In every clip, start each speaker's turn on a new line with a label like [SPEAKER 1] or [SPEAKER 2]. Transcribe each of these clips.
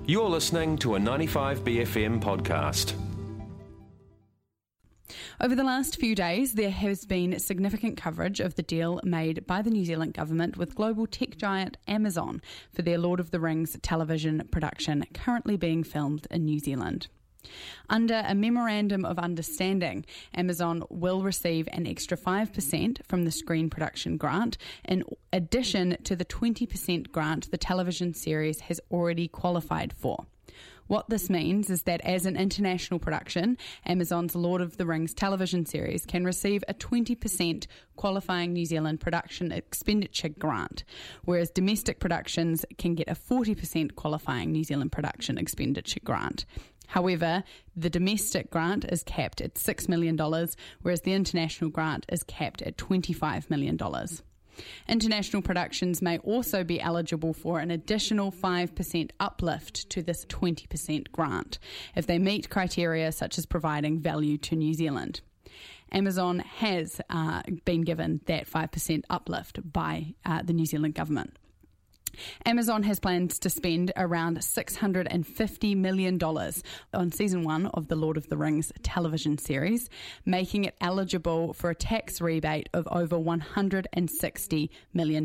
[SPEAKER 1] You're listening to a 95BFM podcast.
[SPEAKER 2] Over the last few days, there has been significant coverage of the deal made by the New Zealand government with global tech giant Amazon for their Lord of the Rings television production currently being filmed in New Zealand. Under a Memorandum of Understanding, Amazon will receive an extra 5% from the screen production grant, in addition to the 20% grant the television series has already qualified for. What this means is that as an international production, Amazon's Lord of the Rings television series can receive a 20% qualifying New Zealand production expenditure grant, whereas domestic productions can get a 40% qualifying New Zealand production expenditure grant. However, the domestic grant is capped at $6 million, whereas the international grant is capped at $25 million. International productions may also be eligible for an additional 5% uplift to this 20% grant if they meet criteria such as providing value to New Zealand. Amazon has been given that 5% uplift by the New Zealand government. Amazon has plans to spend around $650 million on season 1 of the Lord of the Rings television series, making it eligible for a tax rebate of over $160 million.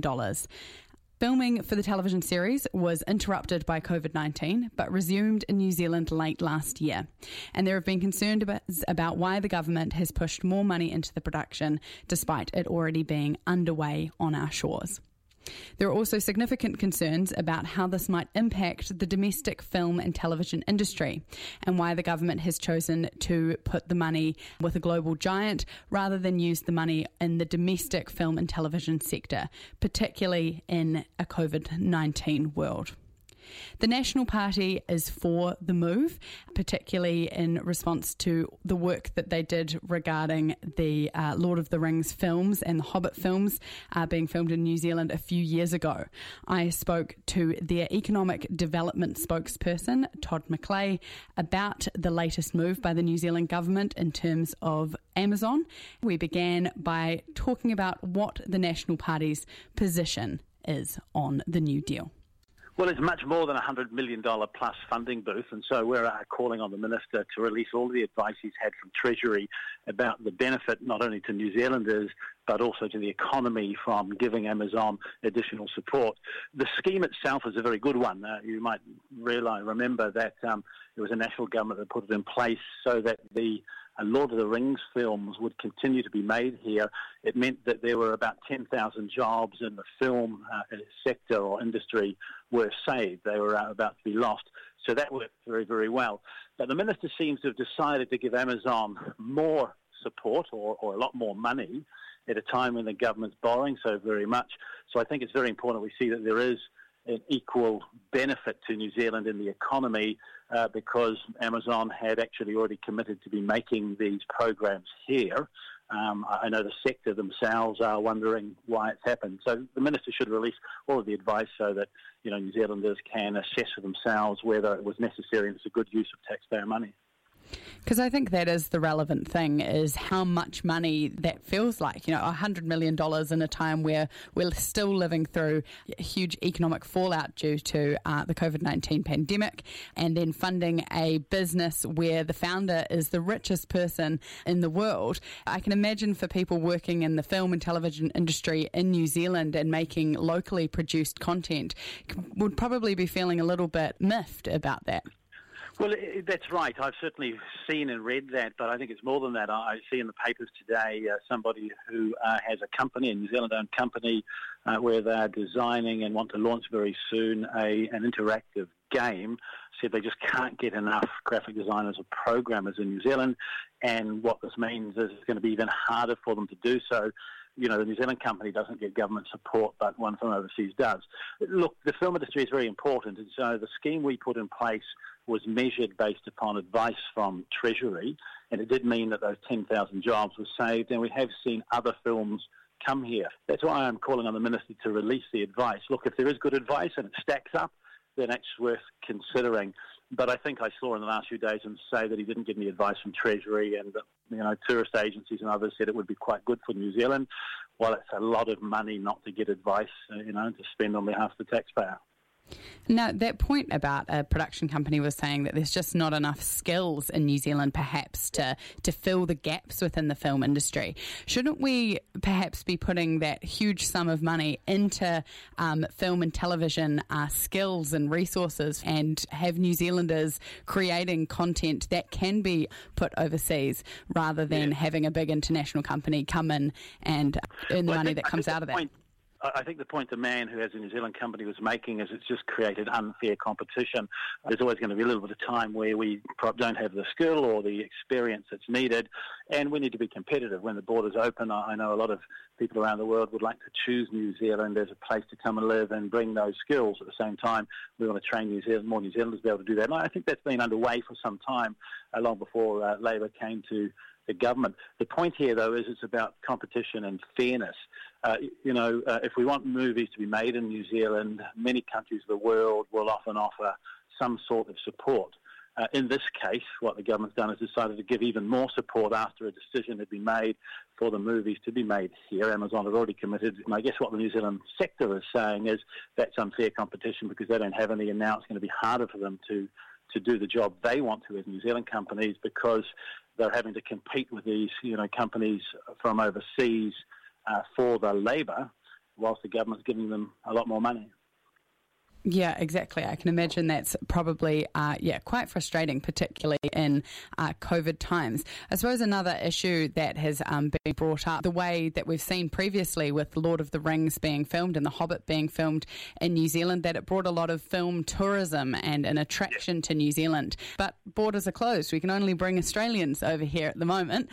[SPEAKER 2] Filming for the television series was interrupted by COVID-19 but resumed in New Zealand late last year. And there have been concerns about why the government has pushed more money into the production despite it already being underway on our shores. There are also significant concerns about how this might impact the domestic film and television industry and why the government has chosen to put the money with a global giant rather than use the money in the domestic film and television sector, particularly in a COVID-19 world. The National Party is for the move, particularly in response to the work that they did regarding the Lord of the Rings films and the Hobbit films being filmed in New Zealand a few years ago. I spoke to their economic development spokesperson, Todd McClay, about the latest move by the New Zealand government in terms of Amazon. We began by talking about what the National Party's position is on the new deal.
[SPEAKER 3] Well, it's much more than a $100 million plus funding boost, and so we're calling on the Minister to release all the advice he's had from Treasury about the benefit not only to New Zealanders but also to the economy from giving Amazon additional support. The scheme itself is a very good one. You might remember that it was a national government that put it in place so that the Lord of the Rings films would continue to be made here. It meant that there were about 10,000 jobs in the film sector or industry were saved. They were about to be lost. So that worked very, very well. But the Minister seems to have decided to give Amazon more support or a lot more money at a time when the government's borrowing so very much. So I think it's very important we see that there is an equal benefit to New Zealand in the economy because Amazon had actually already committed to be making these programs here. I know the sector themselves are wondering why it's happened. So the Minister should release all of the advice so that New Zealanders can assess for themselves whether it was necessary and it's a good use of taxpayer money.
[SPEAKER 2] Because I think that is the relevant thing, is how much money that feels like. $100 million in a time where we're still living through a huge economic fallout due to the COVID-19 pandemic, and then funding a business where the founder is the richest person in the world. I can imagine for people working in the film and television industry in New Zealand and making locally produced content would probably be feeling a little bit miffed about that.
[SPEAKER 3] Well, that's right. I've certainly seen and read that, but I think it's more than that. I see in the papers today somebody who has a company, a New Zealand-owned company, where they're designing and want to launch very soon an interactive game, said they just can't get enough graphic designers or programmers in New Zealand, and what this means is it's going to be even harder for them to do so. The New Zealand company doesn't get government support, but one from overseas does. Look, the film industry is very important, and so the scheme we put in place was measured based upon advice from Treasury, and it did mean that those 10,000 jobs were saved, and we have seen other films come here. That's why I'm calling on the Minister to release the advice. Look, if there is good advice and it stacks up, then it's worth considering. But I think I saw in the last few days him say that he didn't get any advice from Treasury, and that, tourist agencies and others said it would be quite good for New Zealand. Well, it's a lot of money not to get advice, to spend on behalf of the taxpayer.
[SPEAKER 2] Now, that point about a production company was saying that there's just not enough skills in New Zealand, perhaps, to fill the gaps within the film industry. Shouldn't we perhaps be putting that huge sum of money into film and television skills and resources and have New Zealanders creating content that can be put overseas rather than having a big international company come in and earn the money that comes out of that?
[SPEAKER 3] I think the point the man who has a New Zealand company was making is it's just created unfair competition. There's always going to be a little bit of time where we don't have the skill or the experience that's needed, and we need to be competitive. When the borders open, I know a lot of people around the world would like to choose New Zealand as a place to come and live and bring those skills. At the same time, we want to train more New Zealanders to be able to do that. And I think that's been underway for some time, long before Labour came to the government. The point here, though, is it's about competition and fairness. If we want movies to be made in New Zealand, many countries of the world will often offer some sort of support. In this case, what the government's done is decided to give even more support after a decision had been made for the movies to be made here. Amazon had already committed, and I guess what the New Zealand sector is saying is that's unfair competition because they don't have any, and now it's going to be harder for them to do the job they want to as New Zealand companies because they're having to compete with these, companies from overseas for the labour, whilst the government's giving them a lot more money.
[SPEAKER 2] Yeah, exactly. I can imagine that's probably, quite frustrating, particularly in COVID times. I suppose another issue that has been brought up, the way that we've seen previously with Lord of the Rings being filmed and The Hobbit being filmed in New Zealand, that it brought a lot of film tourism and an attraction to New Zealand. But borders are closed. We can only bring Australians over here at the moment.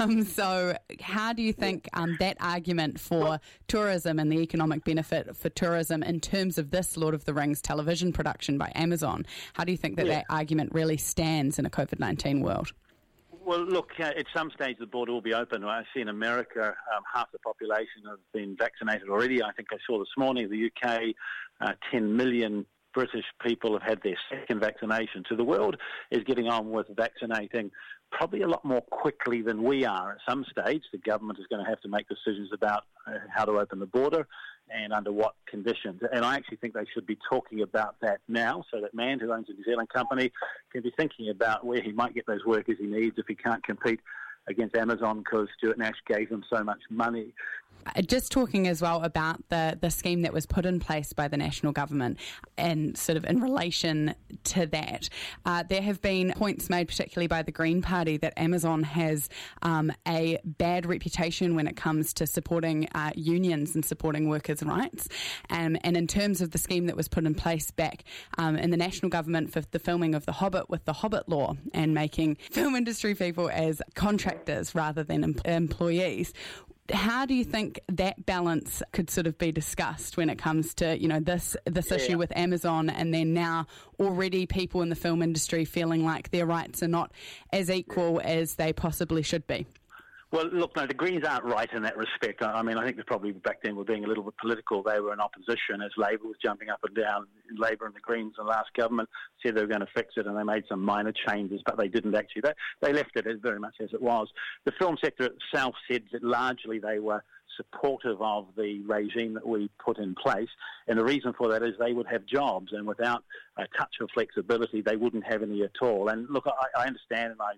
[SPEAKER 2] So how do you think that argument for tourism and the economic benefit for tourism in terms of this Lord of the Rings television production by Amazon, how do you think that argument really stands in a COVID-19 world?
[SPEAKER 3] Well, look, at some stage the border will be open. I see in America half the population have been vaccinated already. I think I saw this morning the UK, 10 million British people have had their second vaccination. So the world is getting on with vaccinating probably a lot more quickly than we are. At some stage, the government is going to have to make decisions about how to open the border and under what conditions. And I actually think they should be talking about that now, so that man who owns a New Zealand company can be thinking about where he might get those workers he needs if he can't compete against Amazon because Stuart Nash gave them so much money.
[SPEAKER 2] Just talking as well about the scheme that was put in place by the national government and sort of in relation to that, there have been points made, particularly by the Green Party, that Amazon has a bad reputation when it comes to supporting unions and supporting workers' rights. And in terms of the scheme that was put in place back in the national government for the filming of The Hobbit with the Hobbit law and making film industry people as contractors rather than employees, how do you think that balance could sort of be discussed when it comes to, this issue with Amazon, and then now already people in the film industry feeling like their rights are not as equal as they possibly should be?
[SPEAKER 3] Well, look, no, the Greens aren't right in that respect. I mean, I think they probably back then were being a little bit political. They were in opposition as Labour was jumping up and down. Labour and the Greens in the last government said they were going to fix it, and they made some minor changes, but they didn't actually. They left it as very much as it was. The film sector itself said that largely they were supportive of the regime that we put in place, and the reason for that is they would have jobs, and without a touch of flexibility, they wouldn't have any at all. And look, I understand, and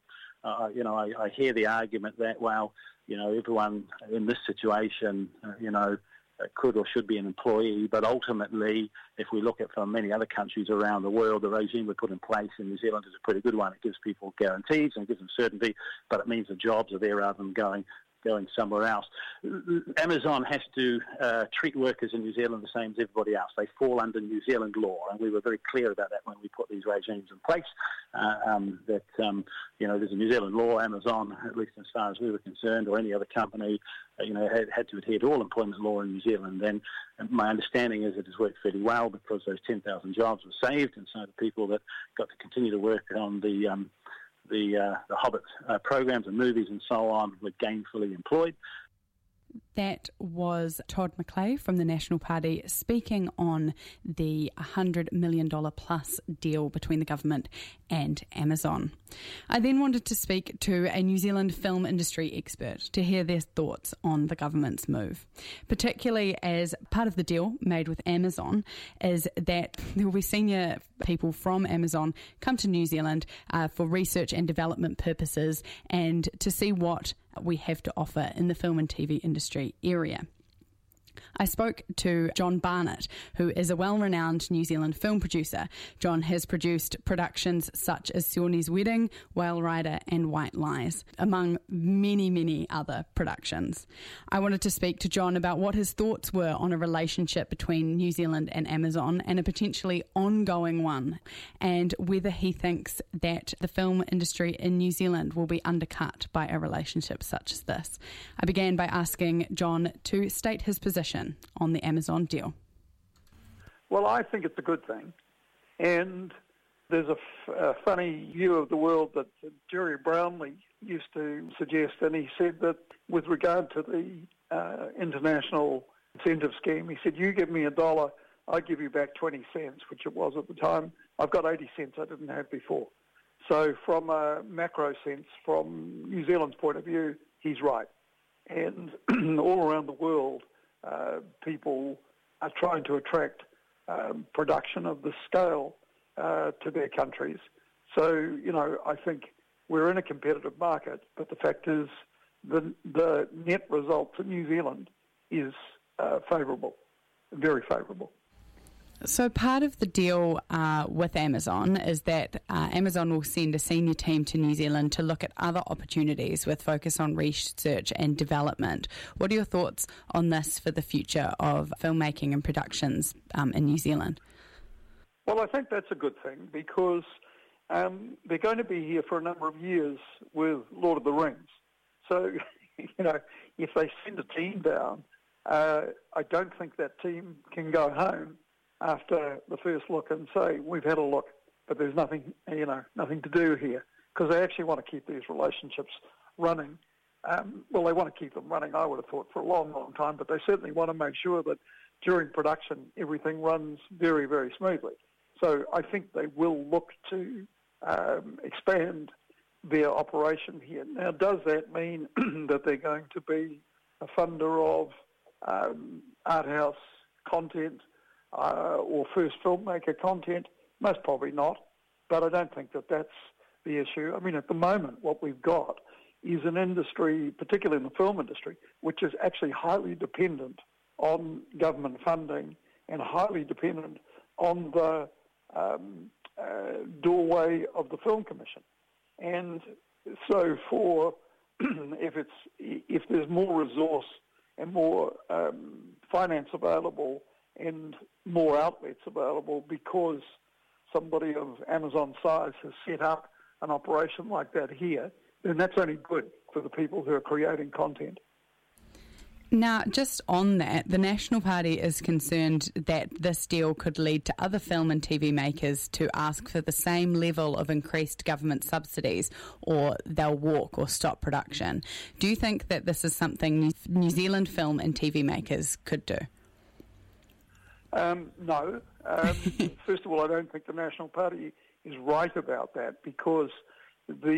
[SPEAKER 3] I hear the argument that, well, everyone in this situation, could or should be an employee, but ultimately, if we look at from many other countries around the world, the regime we put in place in New Zealand is a pretty good one. It gives people guarantees and gives them certainty, but it means the jobs are there rather than going somewhere else. Amazon has to treat workers in New Zealand the same as everybody else. They fall under New Zealand law, and we were very clear about that when we put these regimes in place, there's a New Zealand law. Amazon, at least as far as we were concerned, or any other company, had to adhere to all employment law in New Zealand. And my understanding is it has worked fairly well because those 10,000 jobs were saved, and so the people that got to continue to work on the Hobbit programs and movies and so on were gainfully employed.
[SPEAKER 2] That was Todd McClay from the National Party speaking on the $100 million plus deal between the government and Amazon. I then wanted to speak to a New Zealand film industry expert to hear their thoughts on the government's move, particularly as part of the deal made with Amazon is that there will be senior people from Amazon come to New Zealand for research and development purposes and to see what we have to offer in the film and TV industry area. I spoke to John Barnett, who is a well-renowned New Zealand film producer. John has produced productions such as Siorni's Wedding, Whale Rider and White Lies, among many, many other productions. I wanted to speak to John about what his thoughts were on a relationship between New Zealand and Amazon and a potentially ongoing one, and whether he thinks that the film industry in New Zealand will be undercut by a relationship such as this. I began by asking John to state his position on the Amazon deal.
[SPEAKER 4] Well, I think it's a good thing. And there's a funny view of the world that Jerry Brownlee used to suggest, and he said that with regard to the international incentive scheme, he said, you give me $1, I give you back 20 cents, which it was at the time. I've got 80 cents I didn't have before. So from a macro sense, from New Zealand's point of view, he's right. And all around the world, people are trying to attract production of the scale to their countries. So, I think we're in a competitive market, but the fact is the net result for New Zealand is favourable, very favourable.
[SPEAKER 2] So part of the deal with Amazon is that Amazon will send a senior team to New Zealand to look at other opportunities with focus on research and development. What are your thoughts on this for the future of filmmaking and productions in New Zealand?
[SPEAKER 4] Well, I think that's a good thing because they're going to be here for a number of years with Lord of the Rings. So, if they send a team down, I don't think that team can go home after the first look and say, we've had a look, but there's nothing to do here, because they actually want to keep these relationships running. They want to keep them running, I would have thought, for a long, long time, but they certainly want to make sure that during production everything runs very, very smoothly. So I think they will look to expand their operation here. Now, does that mean that they're going to be a funder of art house content, or first filmmaker content? Most probably not, but I don't think that that's the issue. I mean, at the moment, what we've got is an industry, particularly in the film industry, which is actually highly dependent on government funding and highly dependent on the doorway of the Film Commission. And so if there's more resource and more finance available and more outlets available because somebody of Amazon size has set up an operation like that here, then that's only good for the people who are creating content.
[SPEAKER 2] Now, just on that, the National Party is concerned that this deal could lead to other film and TV makers to ask for the same level of increased government subsidies, or they'll walk or stop production. Do you think that this is something New Zealand film and TV makers could do?
[SPEAKER 4] No. First of all, I don't think the National Party is right about that, because there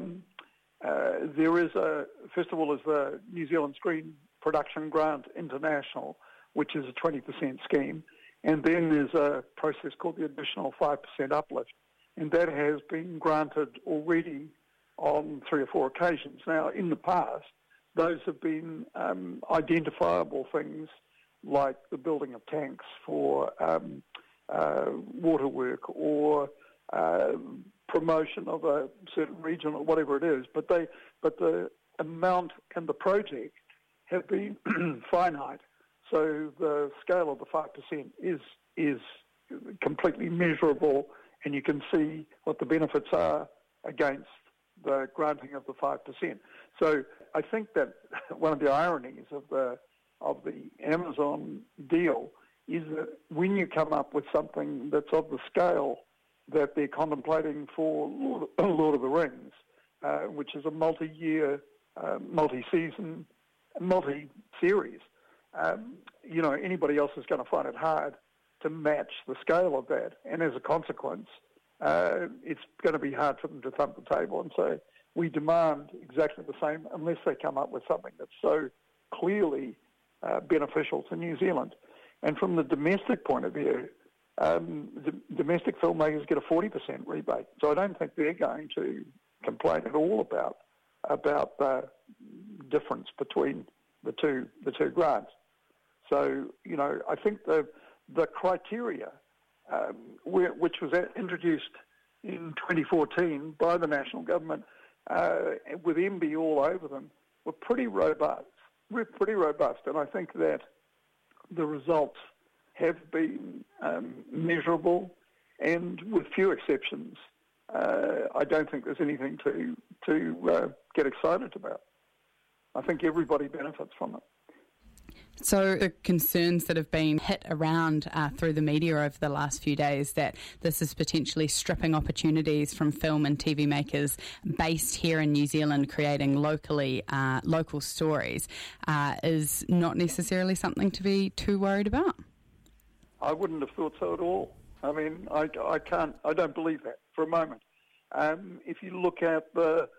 [SPEAKER 4] is first of all, is the New Zealand Screen Production Grant International, which is a 20% scheme, and then there's a process called the additional 5% uplift, and that has been granted already on 3 or 4 occasions. Now, in the past, those have been identifiable things like the building of tanks for water work or promotion of a certain region or whatever it is. But the amount and the project have been finite. So the scale of the 5% is completely measurable, and you can see what the benefits are against the granting of the 5%. So I think that one of the ironies of the Amazon deal is that when you come up with something that's of the scale that they're contemplating for Lord of the Rings, which is a multi-year, multi-season multi-series. Anybody else is going to find it hard to match the scale of that. And as a consequence, it's going to be hard for them to thump the table and say, we demand exactly the same, unless they come up with something that's so clearly beneficial to New Zealand. And from the domestic point of view, the domestic filmmakers get a 40% rebate. So I don't think they're going to complain at all about the difference between the two grants. So, I think the criteria, which was introduced in 2014 by the national government, with MB all over them, were pretty robust. And I think that the results have been measurable, and with few exceptions, I don't think there's anything to get excited about. I think everybody benefits from it.
[SPEAKER 2] So the concerns that have been hit around through the media over the last few days that this is potentially stripping opportunities from film and TV makers based here in New Zealand creating local stories is not necessarily something to be too worried about?
[SPEAKER 4] I wouldn't have thought so at all. I mean, I don't believe that for a moment. If you look at the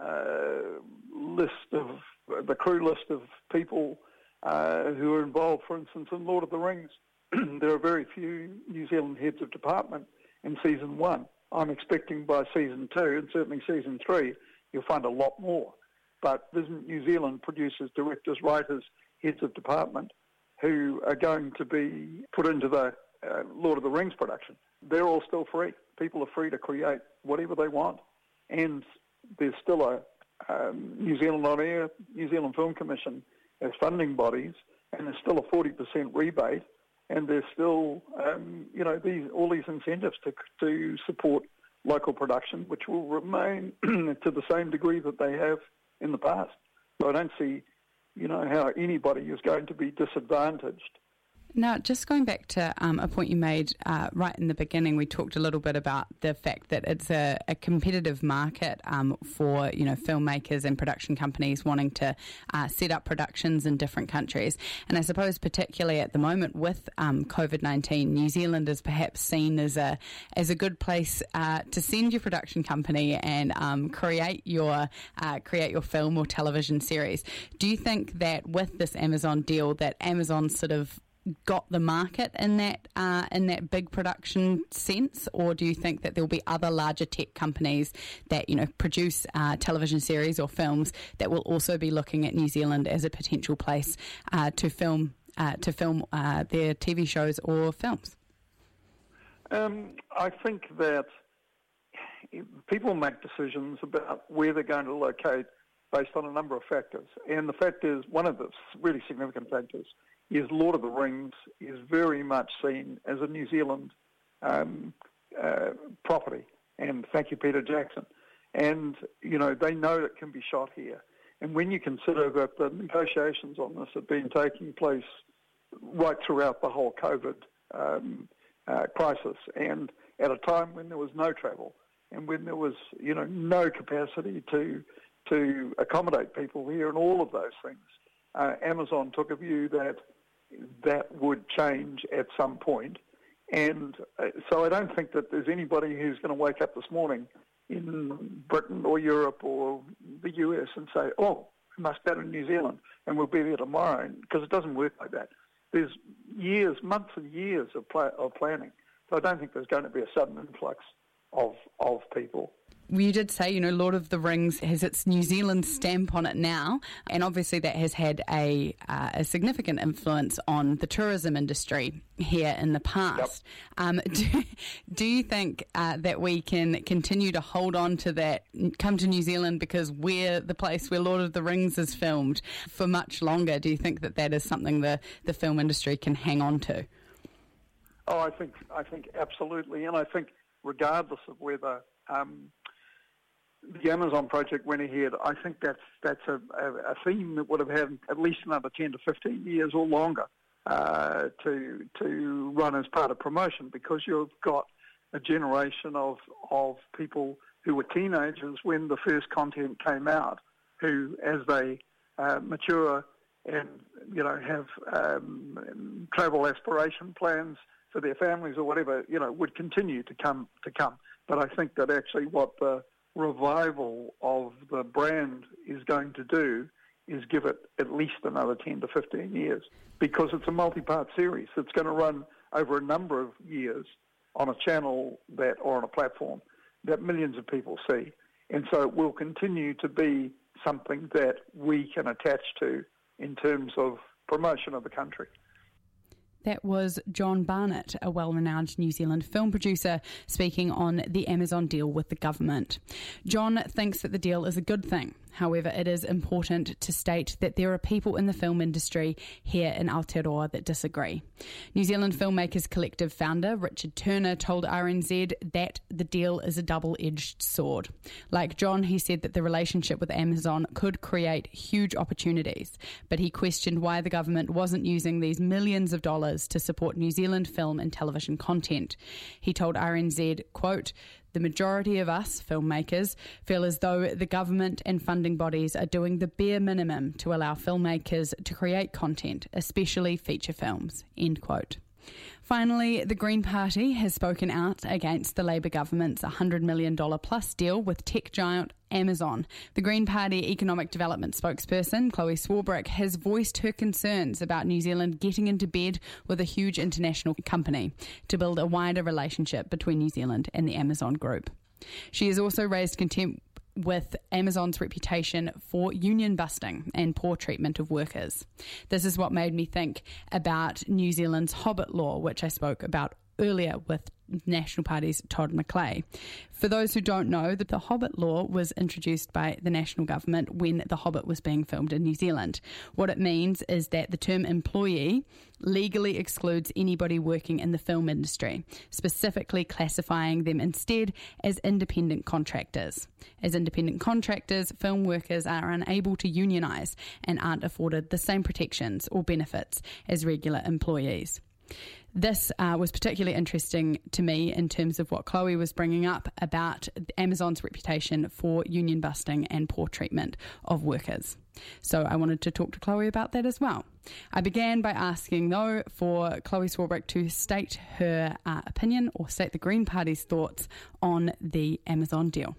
[SPEAKER 4] crew list of people who are involved, for instance, in Lord of the Rings, there are very few New Zealand heads of department in Season 1. I'm expecting by Season 2, and certainly Season 3, you'll find a lot more. But there's New Zealand producers, directors, writers, heads of department who are going to be put into the Lord of the Rings production. They're all still free. People are free to create whatever they want. And there's still a New Zealand On Air, New Zealand Film Commission as funding bodies, and there's still a 40% rebate, and there's still, all these incentives to support local production, which will remain to the same degree that they have in the past. So I don't see, how anybody is going to be disadvantaged.
[SPEAKER 2] Now, just going back to a point you made right in the beginning, we talked a little bit about the fact that it's a competitive market for filmmakers and production companies wanting to set up productions in different countries. And I suppose particularly at the moment with COVID-19, New Zealand is perhaps seen as a good place to send your production company and create your film or television series. Do you think that with this Amazon deal that Amazon sort of got the market in that big production sense, or do you think that there will be other larger tech companies that produce television series or films that will also be looking at New Zealand as a potential place to film their TV shows or films?
[SPEAKER 4] I think that people make decisions about where they're going to locate based on a number of factors, and the fact is, one of the really significant factors is Lord of the Rings is very much seen as a New Zealand property. And thank you, Peter Jackson. And, they know it can be shot here. And when you consider that the negotiations on this have been taking place right throughout the whole COVID crisis, and at a time when there was no travel and when there was, no capacity to accommodate people here and all of those things, Amazon took a view that would change at some point. And so I don't think that there's anybody who's going to wake up this morning in Britain or Europe or the US and say, oh, we must go to New Zealand and we'll be there tomorrow, because it doesn't work like that. There's years, months and years of planning. So I don't think there's going to be a sudden influx of people.
[SPEAKER 2] You did say, Lord of the Rings has its New Zealand stamp on it now, and obviously that has had a significant influence on the tourism industry here in the past. Yep. Do you think that we can continue to hold on to that, come to New Zealand because we're the place where Lord of the Rings is filmed for much longer? Do you think that is something the film industry can hang on to?
[SPEAKER 4] Oh, I think absolutely, and I think regardless of whether the Amazon project went ahead, I think that's a theme that would have had at least another 10 to 15 years or longer to run as part of promotion, because you've got a generation of people who were teenagers when the first content came out, who, as they mature and have travel aspiration plans for their families or whatever, would continue to come. But I think that actually what the revival of the brand is going to do is give it at least another 10 to 15 years, because it's a multi-part series. It's going to run over a number of years on a channel or on a platform that millions of people see. And so it will continue to be something that we can attach to in terms of promotion of the country.
[SPEAKER 2] That was John Barnett, a well-renowned New Zealand film producer, speaking on the Amazon deal with the government. John thinks that the deal is a good thing. However, it is important to state that there are people in the film industry here in Aotearoa that disagree. New Zealand Filmmakers Collective founder Richard Turner told RNZ that the deal is a double-edged sword. Like John, he said that the relationship with Amazon could create huge opportunities, but he questioned why the government wasn't using these millions of dollars to support New Zealand film and television content. He told RNZ, quote, "The majority of us, filmmakers, feel as though the government and funding bodies are doing the bare minimum to allow filmmakers to create content, especially feature films," end quote. Finally, the Green Party has spoken out against the Labour government's $100 million plus deal with tech giant Amazon. The Green Party Economic Development spokesperson, Chloe Swarbrick, has voiced her concerns about New Zealand getting into bed with a huge international company to build a wider relationship between New Zealand and the Amazon group. She has also raised contempt with Amazon's reputation for union busting and poor treatment of workers. This is what made me think about New Zealand's Hobbit law, which I spoke about earlier with National Party's Todd McClay. For those who don't know, that the Hobbit law was introduced by the national government when The Hobbit was being filmed in New Zealand. What it means is that the term employee legally excludes anybody working in the film industry, specifically classifying them instead as independent contractors. As independent contractors, film workers are unable to unionise and aren't afforded the same protections or benefits as regular employees. This was particularly interesting to me in terms of what Chloe was bringing up about Amazon's reputation for union busting and poor treatment of workers. So I wanted to talk to Chloe about that as well. I began by asking, though, for Chloe Swarbrick to state her opinion or state the Green Party's thoughts on the Amazon deal.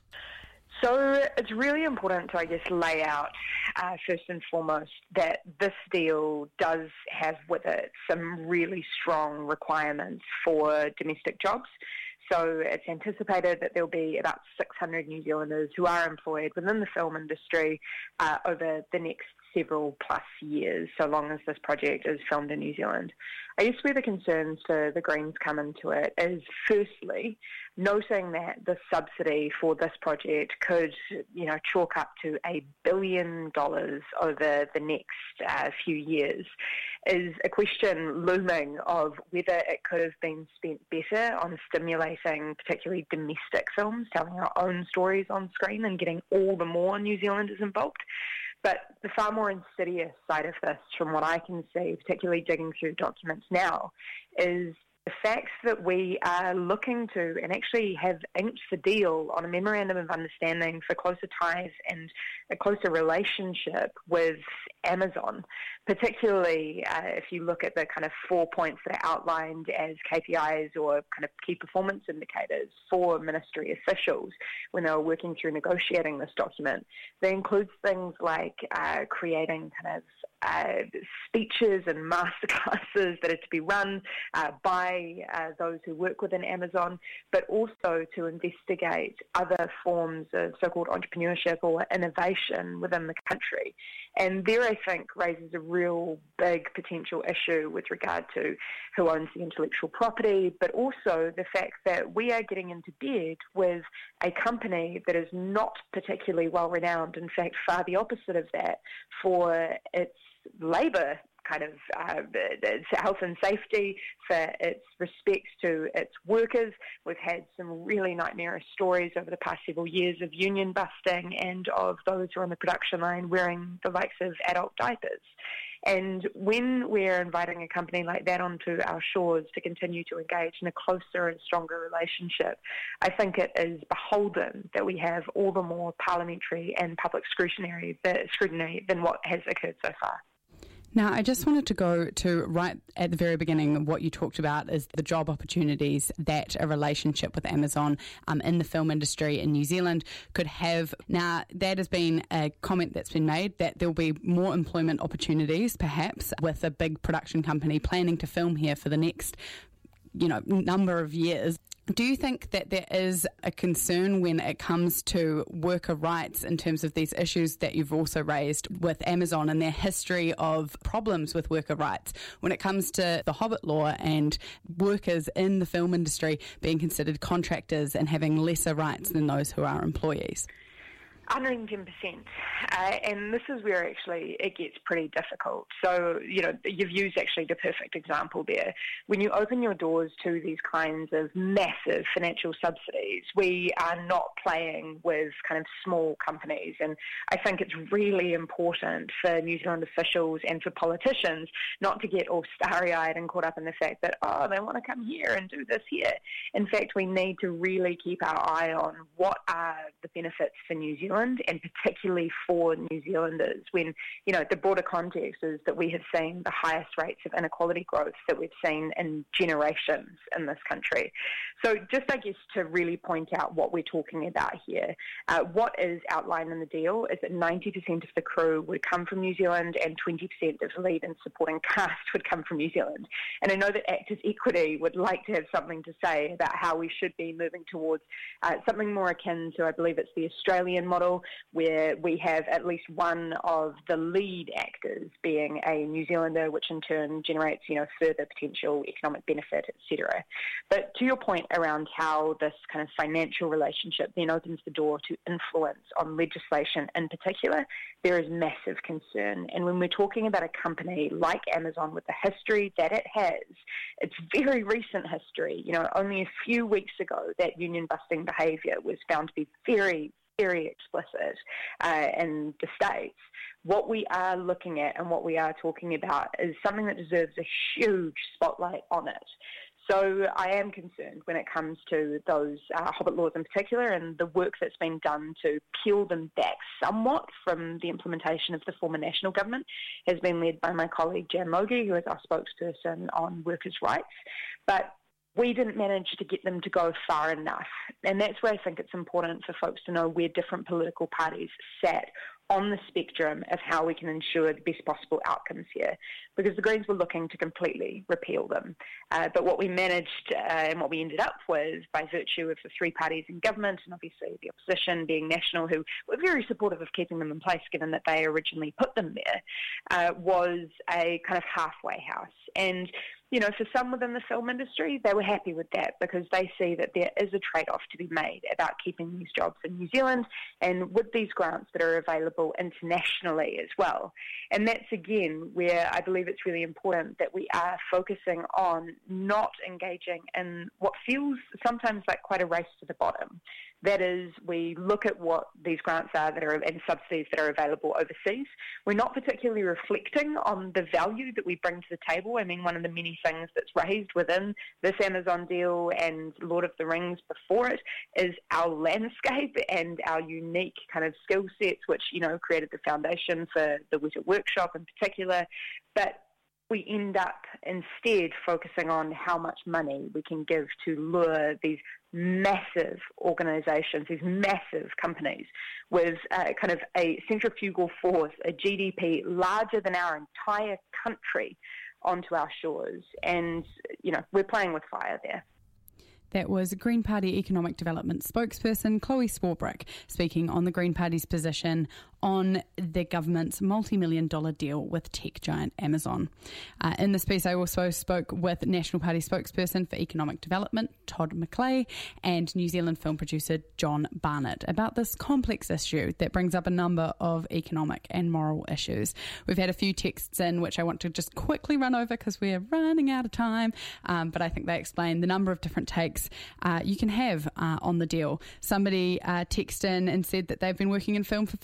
[SPEAKER 5] So it's really important to, lay out first and foremost that this deal does have with it some really strong requirements for domestic jobs. So it's anticipated that there'll be about 600 New Zealanders who are employed within the film industry over the next several plus years, so long as this project is filmed in New Zealand. I guess where the concerns for the Greens come into it is, firstly, noting that the subsidy for this project could, chalk up to $1 billion over the next few years, is a question looming of whether it could have been spent better on stimulating particularly domestic films, telling our own stories on screen and getting all the more New Zealanders involved. But the far more insidious side of this, from what I can see, particularly digging through documents now, is the fact that we are looking to and actually have inked the deal on a memorandum of understanding for closer ties and a closer relationship with Amazon, particularly if you look at the kind of 4 points that are outlined as KPIs or kind of key performance indicators for ministry officials when they were working through negotiating this document. They include things like creating kind of speeches and masterclasses that are to be run by those who work within Amazon, but also to investigate other forms of so-called entrepreneurship or innovation within the country. And there, I think, raises a real big potential issue with regard to who owns the intellectual property, but also the fact that we are getting into bed with a company that is not particularly well-renowned, in fact, far the opposite of that, for its labour kind of its health and safety, for its respect to its workers. We've had some really nightmarish stories over the past several years of union busting and of those who are on the production line wearing the likes of adult diapers. And when we're inviting a company like that onto our shores to continue to engage in a closer and stronger relationship, I think it is beholden that we have all the more parliamentary and public scrutiny than what has occurred so far.
[SPEAKER 2] Now, I just wanted to go to right at the very beginning, what you talked about is the job opportunities that a relationship with Amazon in the film industry in New Zealand could have. Now, that has been a comment that's been made that there'll be more employment opportunities, perhaps, with a big production company planning to film here for the next, number of years. Do you think that there is a concern when it comes to worker rights in terms of these issues that you've also raised with Amazon and their history of problems with worker rights when it comes to the Hobbit Law and workers in the film industry being considered contractors and having lesser rights than those who are employees?
[SPEAKER 5] 110%. And this is where actually it gets pretty difficult. So, you've used actually the perfect example there. When you open your doors to these kinds of massive financial subsidies, we are not playing with kind of small companies. And I think it's really important for New Zealand officials and for politicians not to get all starry-eyed and caught up in the fact that, they want to come here and do this here. In fact, we need to really keep our eye on what are the benefits for New Zealand, and particularly for New Zealanders, when, the broader context is that we have seen the highest rates of inequality growth that we've seen in generations in this country. So just, I guess, to really point out what we're talking about here, what is outlined in the deal is that 90% of the crew would come from New Zealand and 20% of the lead and supporting cast would come from New Zealand. And I know that Actors Equity would like to have something to say about how we should be moving towards something more akin to, I believe it's the Australian model, where we have at least one of the lead actors being a New Zealander, which in turn generates, further potential economic benefit, etc. But to your point around how this kind of financial relationship then opens the door to influence on legislation in particular, there is massive concern. And when we're talking about a company like Amazon with the history that it has, it's very recent history. Only a few weeks ago, that union-busting behaviour was found to be very, very explicit in the States. What we are looking at and what we are talking about is something that deserves a huge spotlight on it. So I am concerned when it comes to those Hobbit laws in particular, and the work that's been done to peel them back somewhat from the implementation of the former national government has been led by my colleague Jan Logie, who is our spokesperson on workers' rights. But we didn't manage to get them to go far enough. And that's where I think it's important for folks to know where different political parties sat on the spectrum of how we can ensure the best possible outcomes here, because the Greens were looking to completely repeal them. But what we managed and what we ended up with, by virtue of the three parties in government and obviously the opposition being National, who were very supportive of keeping them in place given that they originally put them there, was a kind of halfway house. And for some within the film industry, they were happy with that because they see that there is a trade-off to be made about keeping these jobs in New Zealand and with these grants that are available internationally as well. And that's, again, where I believe it's really important that we are focusing on not engaging in what feels sometimes like quite a race to the bottom. That is, we look at what these grants are and subsidies that are available overseas. We're not particularly reflecting on the value that we bring to the table. I mean, one of the many things that's raised within this Amazon deal and Lord of the Rings before it is our landscape and our unique kind of skill sets, which, created the foundation for the Wizard Workshop in particular. But we end up instead focusing on how much money we can give to lure these massive organisations, these massive companies with kind of a centrifugal force, a GDP larger than our entire country onto our shores. And, we're playing with fire there.
[SPEAKER 2] That was Green Party Economic Development spokesperson Chloe Swarbrick speaking on the Green Party's position on the government's multi-million-dollar deal with tech giant Amazon. In this piece, I also spoke with National Party spokesperson for Economic Development, Todd McClay, and New Zealand film producer John Barnett about this complex issue that brings up a number of economic and moral issues. We've had a few texts in which I want to just quickly run over because we're running out of time, but I think they explain the number of different takes you can have on the deal. Somebody texted in and said that they've been working in film for 15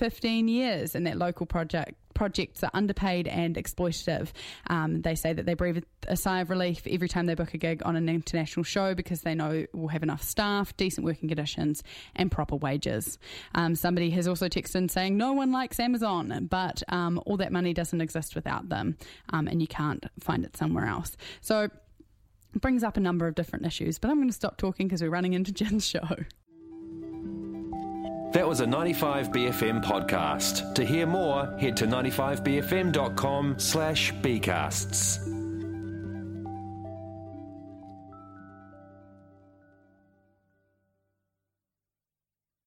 [SPEAKER 2] years in that local projects are underpaid and exploitative. They say that they breathe a sigh of relief every time they book a gig on an international show because they know we'll have enough staff, decent working conditions and proper wages. Somebody has also texted in saying no one likes Amazon, but all that money doesn't exist without them, and you can't find it somewhere else. So it brings up a number of different issues, but I'm going to stop talking because we're running into Jen's show.
[SPEAKER 1] That was a 95BFM podcast. To hear more, head to 95bfm.com/bcasts.